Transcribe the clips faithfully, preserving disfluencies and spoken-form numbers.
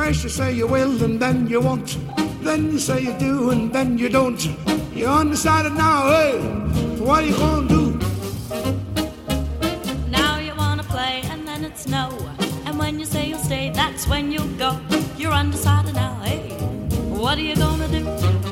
First you say you will and then you won't. Then you say you do and then you don't. You're undecided now, hey, what are you gonna do? Now you wanna play and then it's no. And when you say you'll stay, that's when you'll go. You're undecided now, hey, what are you gonna do?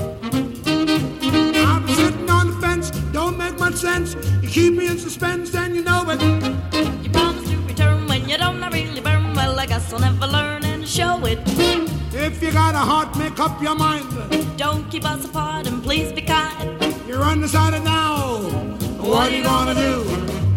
I've been sitting on the fence, don't make much sense. You keep me in suspense and you know it. You promise to return when you don't really burn. Well, I guess I'll never learn and show it. If you got a heart, make up your mind. Don't keep us apart and please be kind. You're undecided now, what are you gonna do?